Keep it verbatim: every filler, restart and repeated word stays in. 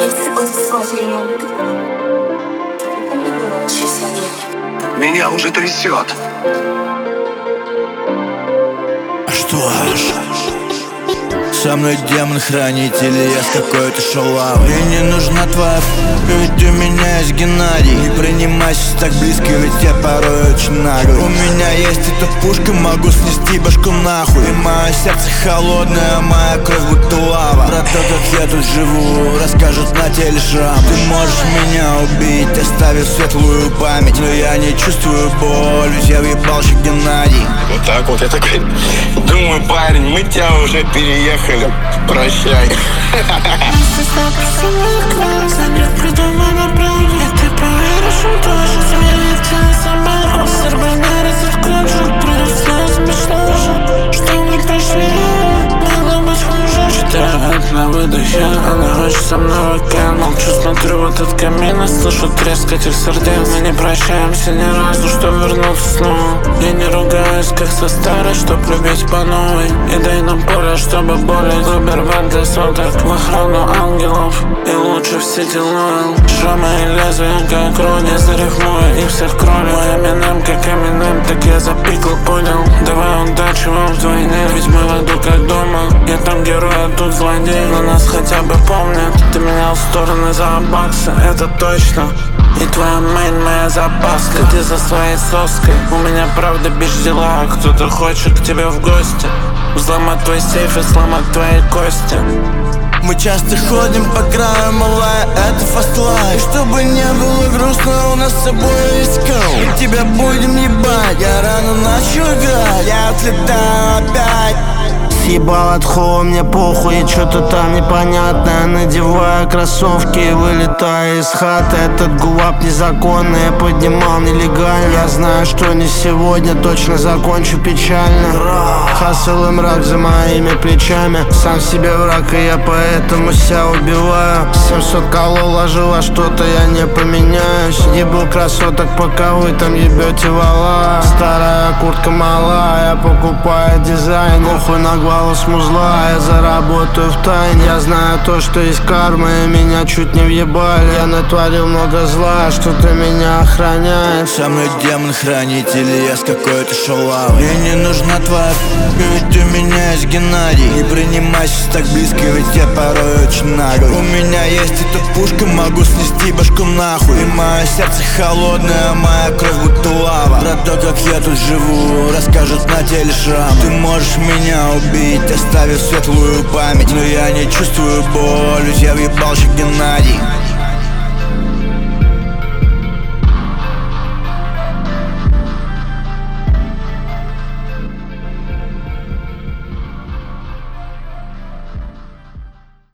Меня уже трясет. А что ж? Со мной демон-хранитель, я с какой-то шалавой. Мне не нужна твоя п***ка, ведь у меня есть Геннадий. Не принимайся так близко, ведь я порой очень наглый. У меня есть эта пушка, могу снести башку нахуй. И мое сердце холодное, моя кровь будто лава. Про то, как я тут живу, расскажут на теле шрам. Ты можешь меня убить, оставив светлую память, но я не чувствую боль, ведь я въебался Геннадий. Вот так вот я такой думаю, парень, мы тебя уже переехали. Прощай. На выдохе, она хочет со мной в океан. Молчу, смотрю в этот камин и слышу треск этих сердец. Мы не прощаемся ни разу, что вернуться снова. Я не ругаюсь, как со старой, чтоб любить по новой. И дай нам поле, чтобы болеть. Убер для соток в охрану ангелов. И лучше в Сити Лойл. Шрамы и лезвия, как рони, зарифмую их всех кроли. Мой Эминем, как Эминем, так я запикал, понял. Давай удачи вам вдвойне, ведь мы в аду как дома. Я там герой, а тут злодей, но нас хотя бы помнят. Ты менял стороны за баксы, это точно. И твоя мейн, моя запаска. Ты за своей соской, у меня правда без дела. Кто-то хочет к тебе в гости, взломать твой сейф и сломать твои кости. Мы часто ходим по краю, малая, это fast life. И чтобы не было грустно, у нас с собой есть коу. Тебя будем ебать, я рано начал играть. Я отлетаю опять. Съебал от холла, мне похуй, и что-то там непонятное. Надеваю кроссовки и вылетаю из хаты. Этот гулап незаконный, я поднимал нелегально. Я знаю, что не сегодня, точно закончу печально. Хасл и мрак за моими плечами. Сам себе враг, и я поэтому себя убиваю. Семьсот колол ложу, а что-то я не поменяюсь. Ебу красоток, пока вы там ебете вала. Старая куртка мала, я покупаю дизайн. Похуй на голос музла, я заработаю в тайне. Я знаю то, что есть карма, и меня чуть не въебали. Я натворил много зла, что-то меня охраняет. Со мной демон-хранитель, я с какой-то шалавой. Мне не нужна твоя п***ка, ведь у меня есть Геннадий. Не принимайся так близко, ведь я порой очень наглый. У меня есть эта пушка, могу снести башку нахуй. И мое сердце холодное, моя кровь будто лава. Про то, как я тут живу, расскажут на теле шрам. Ты можешь меня убить, оставив светлую память, но я не чувствую боль, ведь я въебался Геннадий.